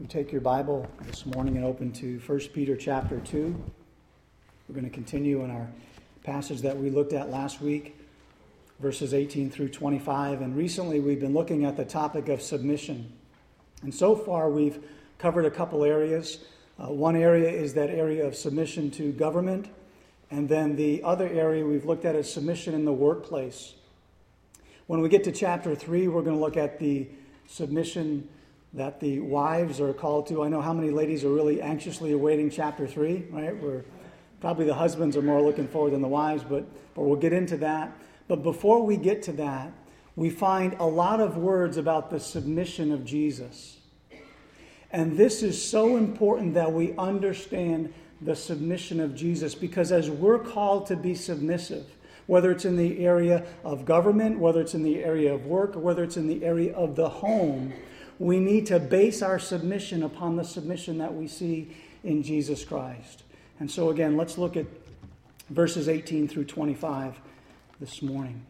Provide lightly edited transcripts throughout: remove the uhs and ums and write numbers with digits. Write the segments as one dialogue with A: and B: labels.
A: You take your Bible this morning and open to 1 Peter chapter 2. We're going to continue in our passage that we looked at last week, verses 18 through 25. And recently we've been looking at the topic of submission. And so far we've covered a couple areas. One area is that area of submission to government. And then the other area we've looked at is submission in the workplace. When we get to chapter 3, we're going to look at the submission that the wives are called to. I know how many ladies are really anxiously awaiting chapter 3, right? Where probably the husbands are more looking forward than the wives, but we'll get into that. But before we get to that, we find a lot of words about the submission of Jesus. And this is so important that we understand the submission of Jesus, because as we're called to be submissive, whether it's in the area of government, whether it's in the area of work, or whether it's in the area of the home, we need to base our submission upon the submission that we see in Jesus Christ. And so again, let's look at verses 18 through 25 this morning.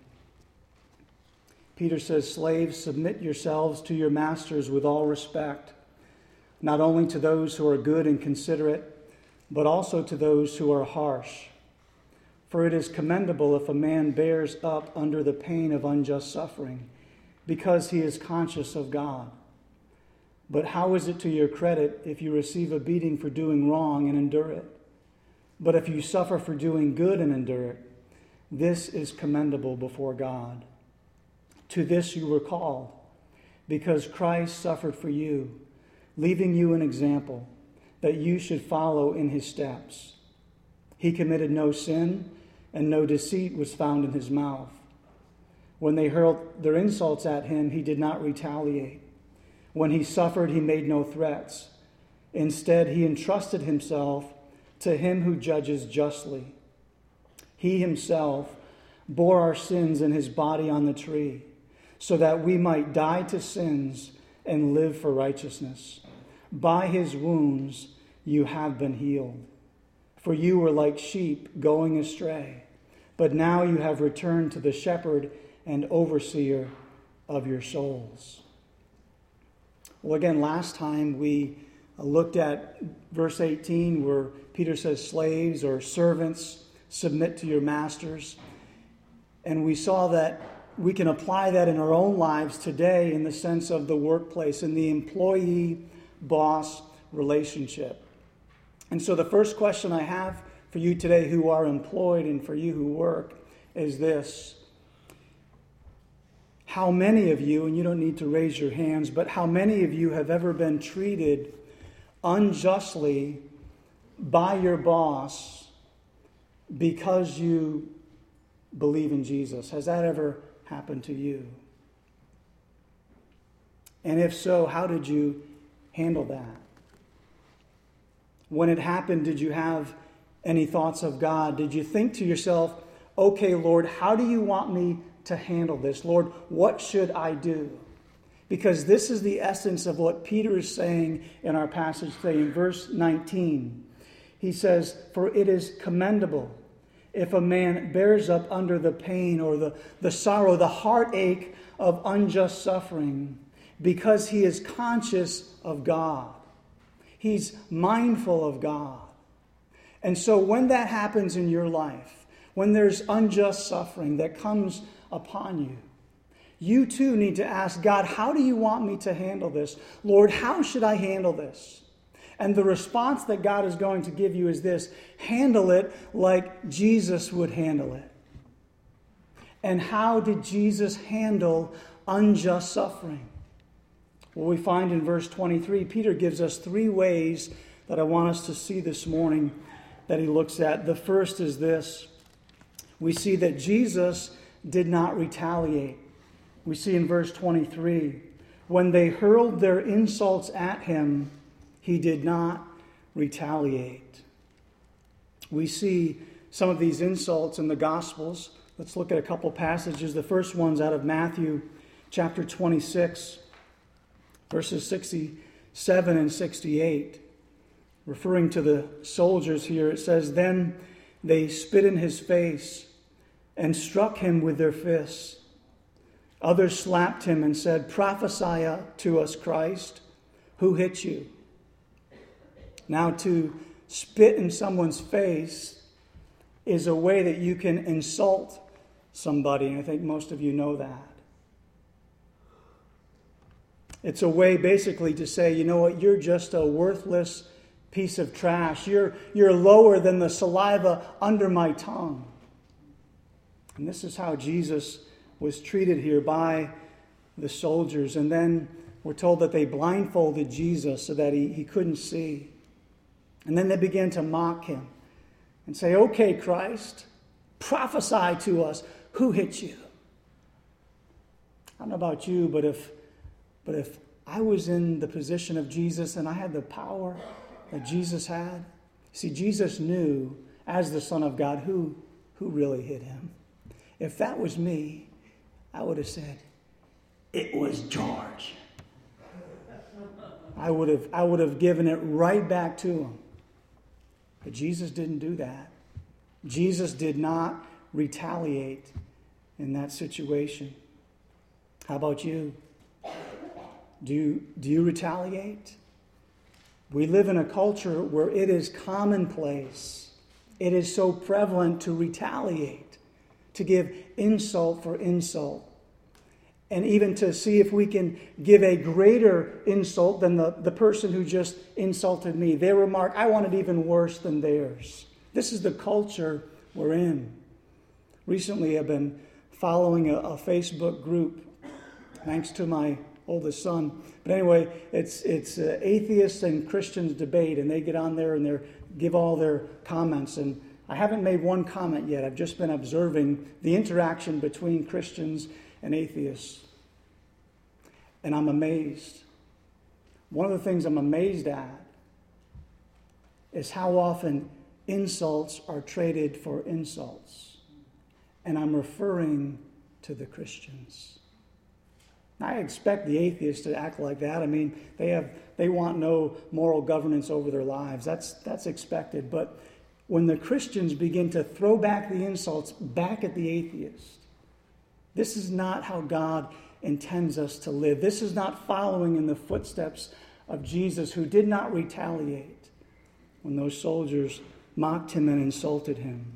A: Peter says, "Slaves, submit yourselves to your masters with all respect, not only to those who are good and considerate, but also to those who are harsh. For it is commendable if a man bears up under the pain of unjust suffering, because he is conscious of God. But how is it to your credit if you receive a beating for doing wrong and endure it? But if you suffer for doing good and endure it, this is commendable before God. To this you were called, because Christ suffered for you, leaving you an example, that you should follow in his steps. He committed no sin, and no deceit was found in his mouth. When they hurled their insults at him, he did not retaliate. When he suffered, he made no threats. Instead, he entrusted himself to him who judges justly. He himself bore our sins in his body on the tree, so that we might die to sins and live for righteousness. By his wounds you have been healed. For you were like sheep going astray, but now you have returned to the shepherd and overseer of your souls." Well, again, last time we looked at verse 18 where Peter says, "Slaves or servants, submit to your masters." And we saw that we can apply that in our own lives today in the sense of the workplace and the employee-boss relationship. And so the first question I have for you today who are employed and for you who work is this. How many of you, and you don't need to raise your hands, but how many of you have ever been treated unjustly by your boss because you believe in Jesus? Has that ever happened to you? And if so, how did you handle that? When it happened, did you have any thoughts of God? Did you think to yourself, "Okay, Lord, how do you want me to handle this? Lord, what should I do?" Because this is the essence of what Peter is saying in our passage today. In verse 19, he says, "For it is commendable if a man bears up under the pain or the sorrow, the heartache of unjust suffering, because he is conscious of God." He's mindful of God. And so when that happens in your life, when there's unjust suffering that comes upon you, you too need to ask God, how do you want me to handle this? Lord, how should I handle this? And the response that God is going to give you is this: handle it like Jesus would handle it. And how did Jesus handle unjust suffering? Well, we find in verse 23, Peter gives us three ways that I want us to see this morning that he looks at. The first is this. We see that Jesus did not retaliate. We see in verse 23, when they hurled their insults at him, he did not retaliate. We see some of these insults in the Gospels. Let's look at a couple passages. The first one's out of Matthew chapter 26, verses 67 and 68. Referring to the soldiers here, it says, "Then they spit in his face and struck him with their fists. Others slapped him and said, 'Prophesy to us, Christ. Who hit you?' Now, to spit in someone's face is a way that you can insult somebody, and I think most of you know that. It's a way basically to say, you know what, you're just a worthless piece of trash. You're lower than the saliva under my tongue. And this is how Jesus was treated here by the soldiers. And then we're told that they blindfolded Jesus so that he couldn't see. And then they began to mock him and say, okay, Christ, prophesy to us. Who hit you? I don't know about you, but if I was in the position of Jesus and I had the power that Jesus had, see, Jesus knew as the Son of God who really hit him. If that was me, I would have said, it was George. I would have given it right back to him. But Jesus didn't do that. Jesus did not retaliate in that situation. How about you? Do you retaliate? We live in a culture where it is commonplace. It is so prevalent to retaliate, to give insult for insult, and even to see if we can give a greater insult than the person who just insulted me. Their remark, I want it even worse than theirs. This is the culture we're in. Recently, I've been following a Facebook group, thanks to my oldest son. But anyway, it's atheists and Christians debate, and they get on there and they give all their comments. And I haven't made one comment yet. I've just been observing the interaction between Christians and atheists. And I'm amazed. One of the things I'm amazed at is how often insults are traded for insults. And I'm referring to the Christians. I expect the atheists to act like that. I mean, they want no moral governance over their lives. That's expected. But when the Christians begin to throw back the insults back at the atheist, this is not how God intends us to live. This is not following in the footsteps of Jesus, who did not retaliate when those soldiers mocked him and insulted him.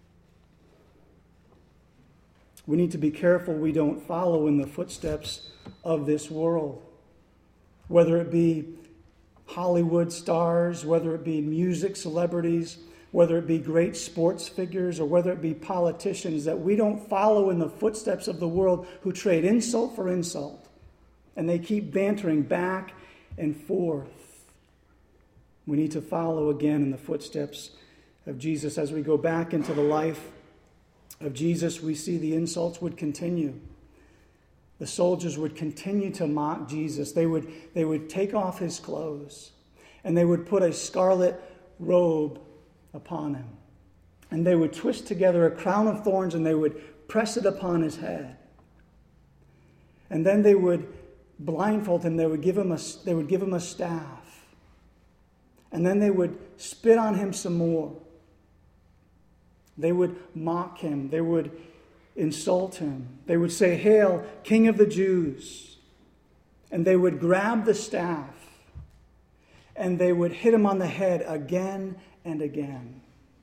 A: We need to be careful we don't follow in the footsteps of this world, whether it be Hollywood stars, whether it be music celebrities, whether it be great sports figures, or whether it be politicians, that we don't follow in the footsteps of the world who trade insult for insult, and they keep bantering back and forth. We need to follow again in the footsteps of Jesus. As we go back into the life of Jesus, we see the insults would continue. The soldiers would continue to mock Jesus. They would take off his clothes, and they would put a scarlet robe upon him. And they would twist together a crown of thorns, and they would press it upon his head. And then they would blindfold him. They would give him a staff. And then they would spit on him some more. They would mock him. They would insult him. They would say, "Hail, King of the Jews." And they would grab the staff and they would hit him on the head again and again.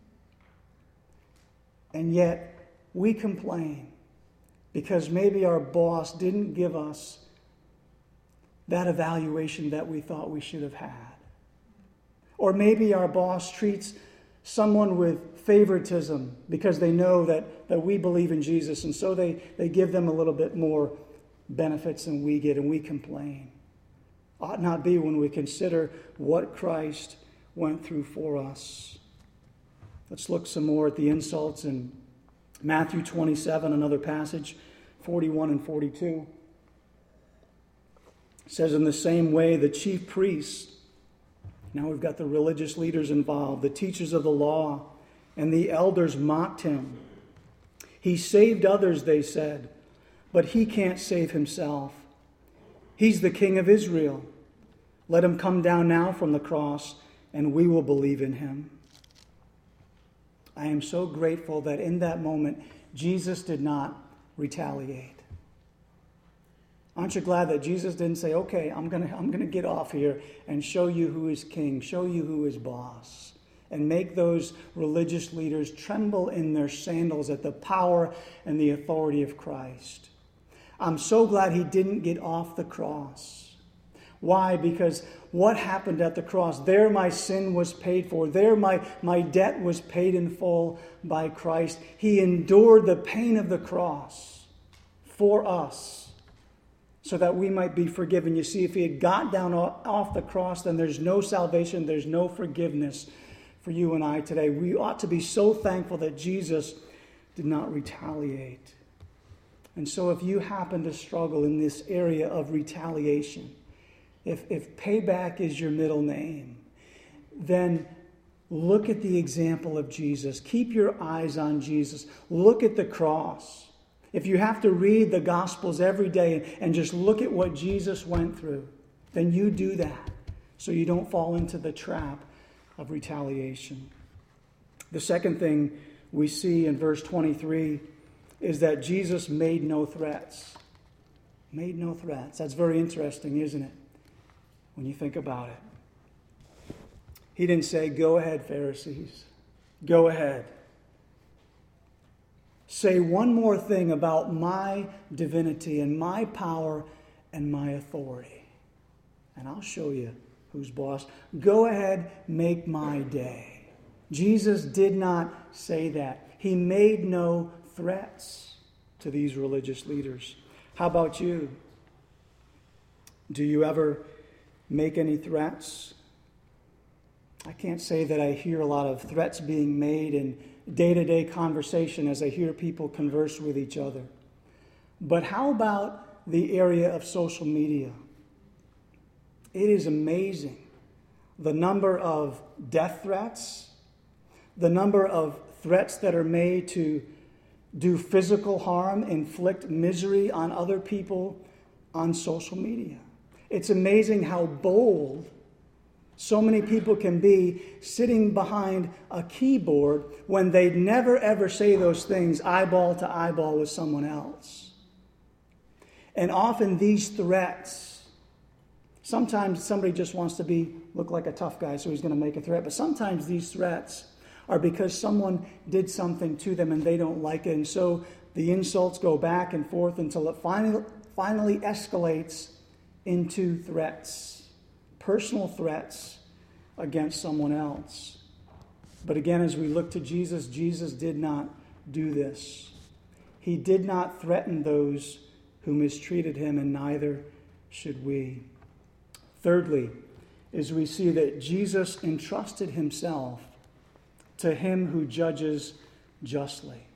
A: And yet we complain because maybe our boss didn't give us that evaluation that we thought we should have had. Or maybe our boss treats someone with favoritism because they know that we believe in Jesus, and so they give them a little bit more benefits than we get, and we complain. Ought not be when we consider what Christ went through for us. Let's look some more at the insults in Matthew 27, another passage, 41 and 42. It says, in the same way, the chief priests, now we've got the religious leaders involved, the teachers of the law, and the elders mocked him. He saved others, they said, but he can't save himself. He's the King of Israel. Let him come down now from the cross, and we will believe in him. I am so grateful that in that moment, Jesus did not retaliate. Aren't you glad that Jesus didn't say, okay, I'm gonna get off here and show you who is king, show you who is boss, and make those religious leaders tremble in their sandals at the power and the authority of Christ. I'm so glad he didn't get off the cross. Why? Because what happened at the cross? There my sin was paid for. There my debt was paid in full by Christ. He endured the pain of the cross for us so that we might be forgiven. You see, if he had got down off the cross, then there's no salvation, there's no forgiveness for you and I today. We ought to be so thankful that Jesus did not retaliate. And so if you happen to struggle in this area of retaliation, if payback is your middle name, then look at the example of Jesus. Keep your eyes on Jesus. Look at the cross. If you have to read the Gospels every day and just look at what Jesus went through, then you do that so you don't fall into the trap of retaliation. The second thing we see in verse 23 is that Jesus made no threats. Made no threats. That's very interesting, isn't it? When you think about it. He didn't say, go ahead, Pharisees. Go ahead. Say one more thing about my divinity and my power and my authority, and I'll show you who's boss. Go ahead, make my day. Jesus did not say that. He made no threats to these religious leaders. How about you? Do you ever make any threats? I can't say that I hear a lot of threats being made in day-to-day conversation as I hear people converse with each other. But how about the area of social media? It is amazing the number of death threats, the number of threats that are made to do physical harm, inflict misery on other people on social media. It's amazing how bold so many people can be sitting behind a keyboard when they'd never ever say those things eyeball to eyeball with someone else. And often these threats, sometimes somebody just wants to look like a tough guy, so he's going to make a threat. But sometimes these threats are because someone did something to them and they don't like it. And so the insults go back and forth until it finally escalates into threats, personal threats against someone else. But again, as we look to Jesus, Jesus did not do this. He did not threaten those who mistreated him, and neither should we. Thirdly, is we see that Jesus entrusted himself to him who judges justly.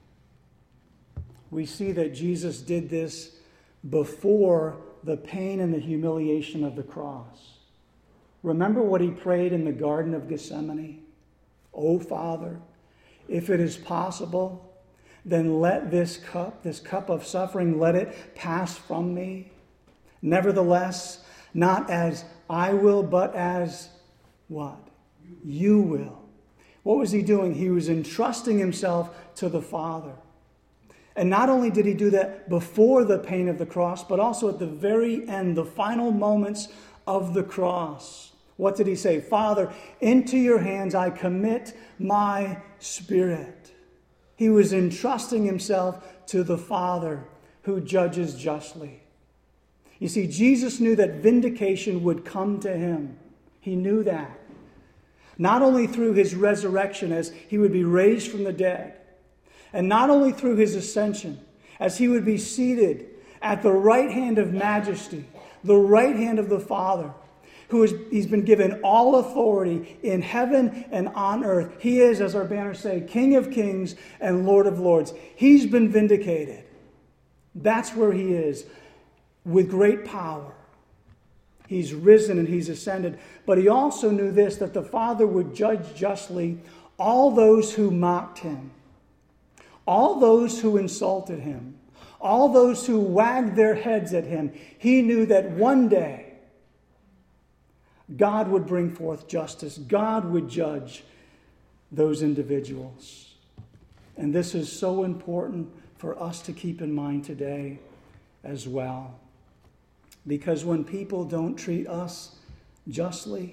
A: We see that Jesus did this before the pain and the humiliation of the cross. Remember what he prayed in the Garden of Gethsemane? "O Father, if it is possible, then let this cup of suffering, let it pass from me. Nevertheless, not as I will, but as what? You will." What was he doing? He was entrusting himself to the Father. And not only did he do that before the pain of the cross, but also at the very end, the final moments of the cross. What did he say? "Father, into your hands I commit my spirit." He was entrusting himself to the Father who judges justly. You see, Jesus knew that vindication would come to him. He knew that. Not only through his resurrection as he would be raised from the dead, and not only through his ascension as he would be seated at the right hand of majesty, the right hand of the Father, he's been given all authority in heaven and on earth. He is, as our banners say, King of kings and Lord of lords. He's been vindicated. That's where he is, with great power. He's risen and he's ascended. But he also knew this, that the Father would judge justly all those who mocked him, all those who insulted him, all those who wagged their heads at him. He knew that one day God would bring forth justice. God would judge those individuals. And this is so important for us to keep in mind today as well. Because when people don't treat us justly,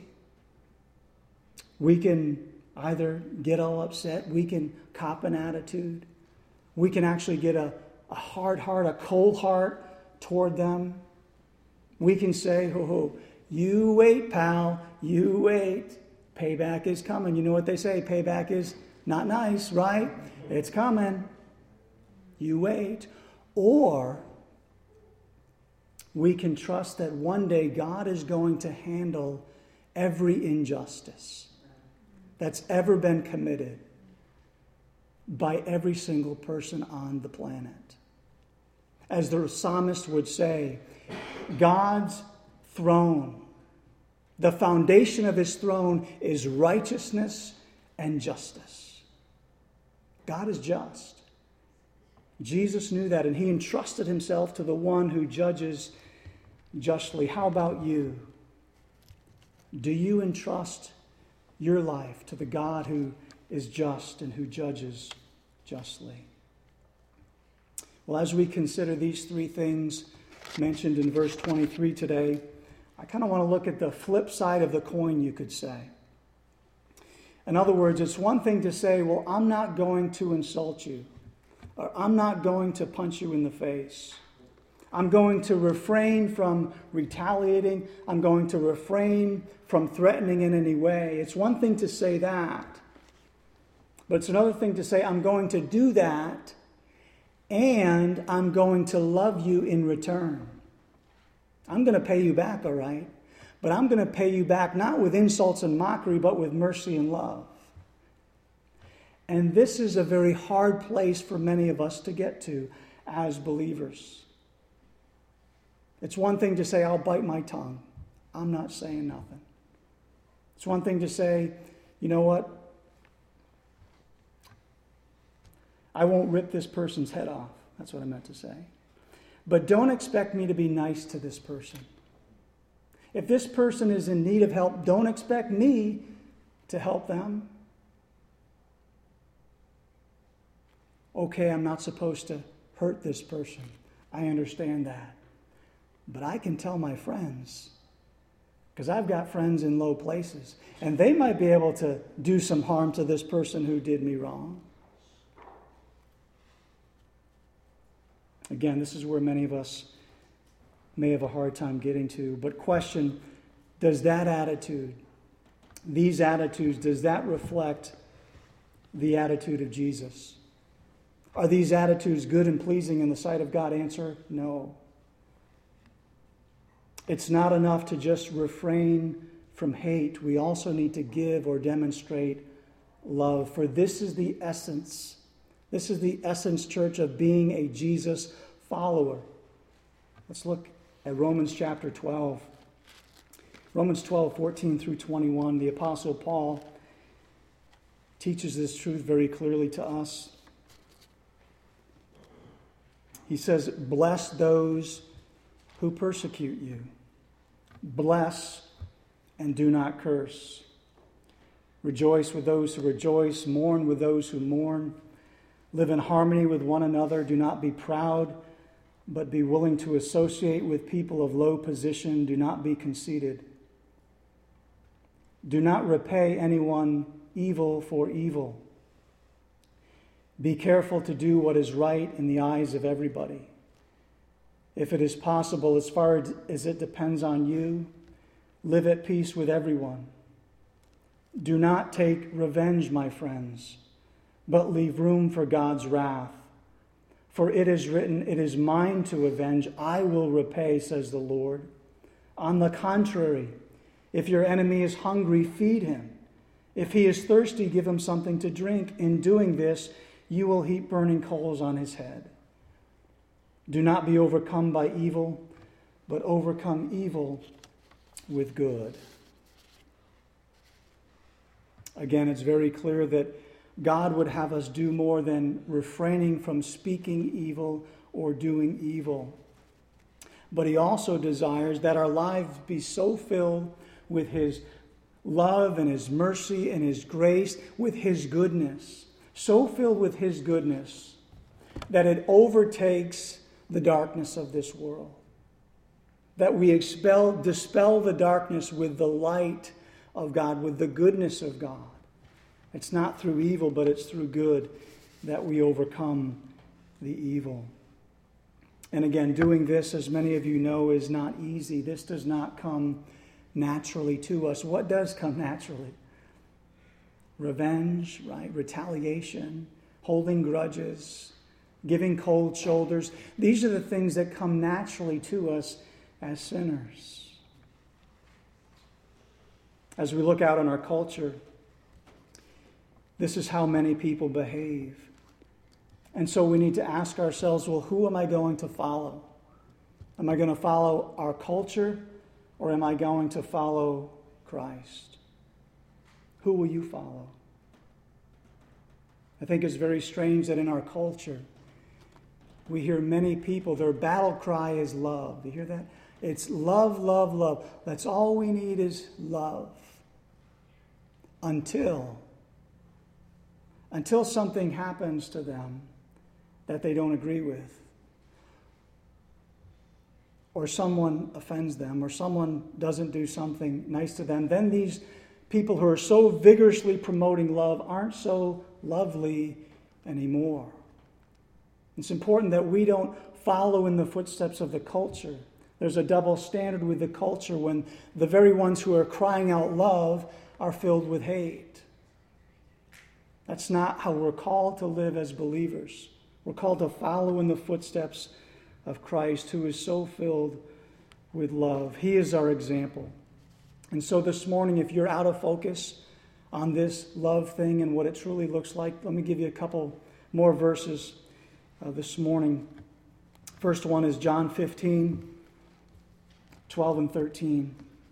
A: we can either get all upset, we can cop an attitude, we can actually get a hard heart, a cold heart toward them. We can say, oh, you wait, pal, you wait. Payback is coming. You know what they say, payback is not nice, right? It's coming. You wait. Or we can trust that one day God is going to handle every injustice that's ever been committed by every single person on the planet. As the psalmist would say, God's throne, the foundation of his throne is righteousness and justice. God is just. Jesus knew that, and he entrusted himself to the one who judges justly. How about you? Do you entrust your life to the God who is just and who judges justly? Well, as we consider these three things mentioned in verse 23 today, I kind of want to look at the flip side of the coin, you could say. In other words, it's one thing to say, well, I'm not going to insult you, or I'm not going to punch you in the face. I'm going to refrain from retaliating. I'm going to refrain from threatening in any way. It's one thing to say that, but it's another thing to say, I'm going to do that, and I'm going to love you in return. I'm going to pay you back, all right? But I'm going to pay you back not with insults and mockery, but with mercy and love. And this is a very hard place for many of us to get to as believers. It's one thing to say, I'll bite my tongue. I'm not saying nothing. It's one thing to say, you know what? I won't rip this person's head off. That's what I meant to say. But don't expect me to be nice to this person. If this person is in need of help, don't expect me to help them. Okay, I'm not supposed to hurt this person. I understand that. But I can tell my friends, because I've got friends in low places, and they might be able to do some harm to this person who did me wrong. Again, this is where many of us may have a hard time getting to. But question, does that attitude, these attitudes, does that reflect the attitude of Jesus? Are these attitudes good and pleasing in the sight of God? Answer, no. It's not enough to just refrain from hate. We also need to give or demonstrate love. For this is the essence. This is the essence, church, of being a Jesus follower. Let's look at Romans chapter 12. Romans 12, 14 through 21. The Apostle Paul teaches this truth very clearly to us. He says, bless those who persecute you. Bless and do not curse. Rejoice with those who rejoice. Mourn with those who mourn. Live in harmony with one another. Do not be proud, but be willing to associate with people of low position. Do not be conceited. Do not repay anyone evil for evil. Be careful to do what is right in the eyes of everybody. If it is possible, as far as it depends on you, live at peace with everyone. Do not take revenge, my friends, but leave room for God's wrath. For it is written, it is mine to avenge, I will repay, says the Lord. On the contrary, if your enemy is hungry, feed him. If he is thirsty, give him something to drink. In doing this, you will heap burning coals on his head. Do not be overcome by evil, but overcome evil with good. Again, it's very clear that God would have us do more than refraining from speaking evil or doing evil. But he also desires that our lives be so filled with his love and his mercy and his grace, with his goodness, so filled with his goodness that it overtakes the darkness of this world. that we dispel the darkness with the light of God, with the goodness of God. It's not through evil, but it's through good that we overcome the evil. And again, doing this, as many of you know, is not easy. This does not come naturally to us. What does come naturally? Revenge, right? Retaliation, holding grudges, giving cold shoulders. These are the things that come naturally to us as sinners. As we look out on our culture, this is how many people behave. And so we need to ask ourselves, well, who am I going to follow? Am I going to follow our culture, or am I going to follow Christ? Who will you follow? I think it's very strange that in our culture, we hear many people, their battle cry is love. You hear that? It's love, love, love. That's all we need is love. Until something happens to them that they don't agree with, or someone offends them, or someone doesn't do something nice to them, then these people who are so vigorously promoting love aren't so lovely anymore. It's important that we don't follow in the footsteps of the culture. There's a double standard with the culture when the very ones who are crying out love are filled with hate. That's not how we're called to live as believers. We're called to follow in the footsteps of Christ, who is so filled with love. He is our example. And so this morning, if you're out of focus on this love thing and what it truly looks like, let me give you a couple more verses this morning. First one is John 15, 12 and 13.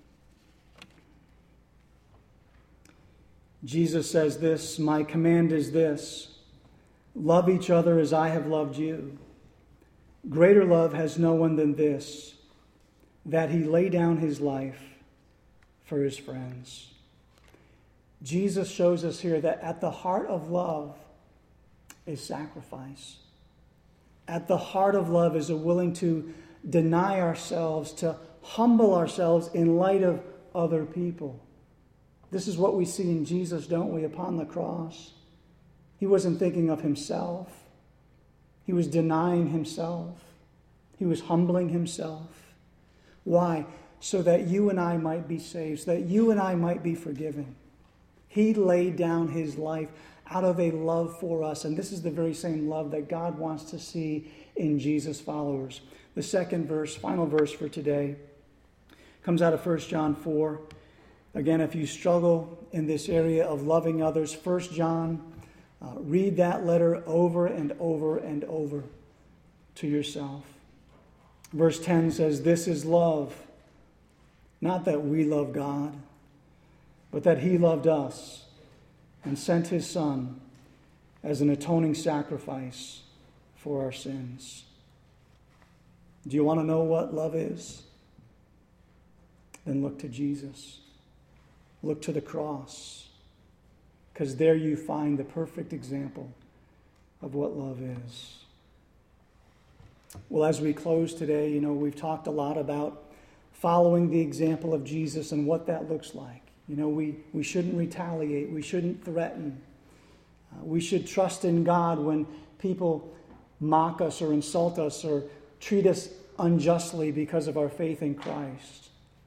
A: Jesus says this, "My command is this, love each other as I have loved you. Greater love has no one than this, that he lay down his life for his friends." Jesus shows us here that at the heart of love is sacrifice. At the heart of love is a willing to deny ourselves, to humble ourselves in light of other people. This is what we see in Jesus, don't we, upon the cross? He wasn't thinking of himself. He was denying himself. He was humbling himself. Why? So that you and I might be saved, so that you and I might be forgiven. He laid down his life out of a love for us. And this is the very same love that God wants to see in Jesus' followers. The second verse, final verse for today, comes out of 1 John 4. Again, if you struggle in this area of loving others, 1 John, read that letter over and over and over to yourself. Verse 10 says, "This is love, not that we love God, but that he loved us and sent his Son as an atoning sacrifice for our sins." Do you want to know what love is? Then look to Jesus. Look to the cross, because there you find the perfect example of what love is. Well, as we close today, we've talked a lot about following the example of Jesus and what that looks like. We shouldn't retaliate. We shouldn't threaten. We should trust in God when people mock us or insult us or treat us unjustly because of our faith in Christ.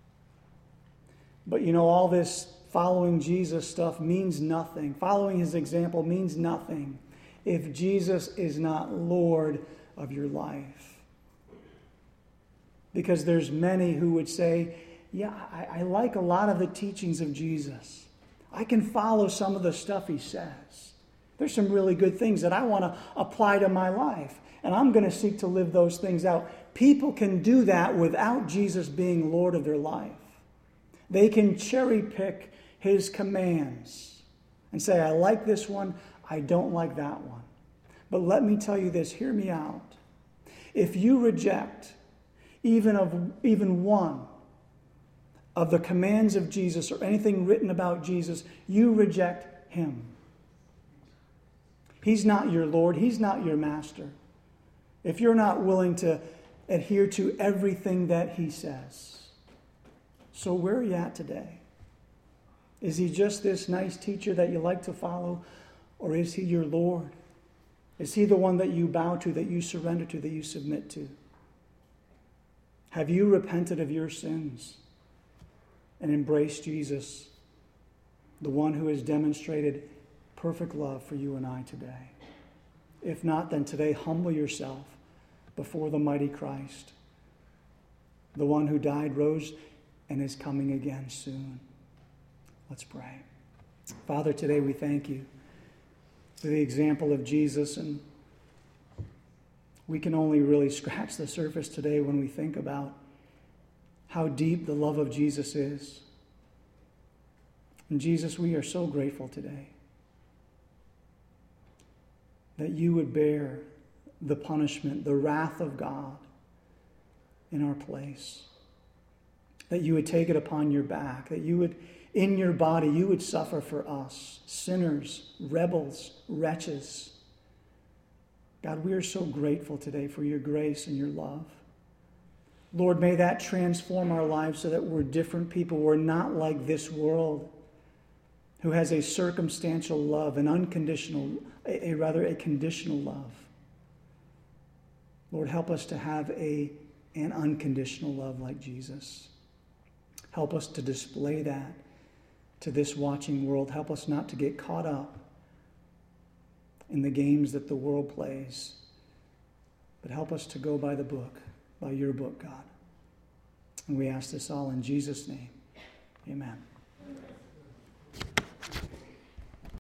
A: But all this following Jesus stuff means nothing. Following his example means nothing if Jesus is not Lord of your life. Because there's many who would say, yeah, I like a lot of the teachings of Jesus. I can follow some of the stuff he says. There's some really good things that I want to apply to my life. And I'm going to seek to live those things out. People can do that without Jesus being Lord of their life. They can cherry pick his commands and say, I like this one, I don't like that one. But let me tell you this, hear me out. If you reject even one of the commands of Jesus or anything written about Jesus, you reject him. He's not your Lord. He's not your master. If you're not willing to adhere to everything that he says. So where are you at today? Is he just this nice teacher that you like to follow, or is he your Lord? Is he the one that you bow to, that you surrender to, that you submit to? Have you repented of your sins and embraced Jesus, the one who has demonstrated perfect love for you and I today? If not, then today humble yourself before the mighty Christ, the one who died, rose, and is coming again soon. Let's pray. Father, today we thank you for the example of Jesus, and we can only really scratch the surface today when we think about how deep the love of Jesus is. And Jesus, we are so grateful today that you would bear the punishment, the wrath of God in our place. That you would take it upon your back, that you would, in your body, you would suffer for us, sinners, rebels, wretches. God, we are so grateful today for your grace and your love. Lord, may that transform our lives so that we're different people. We're not like this world who has a circumstantial love, an unconditional, a conditional love. Lord, help us to have an unconditional love like Jesus. Help us to display that to this watching world. Help us not to get caught up in the games that the world plays, but help us to go by the book, by your book, God. And we ask this all in Jesus' name. Amen.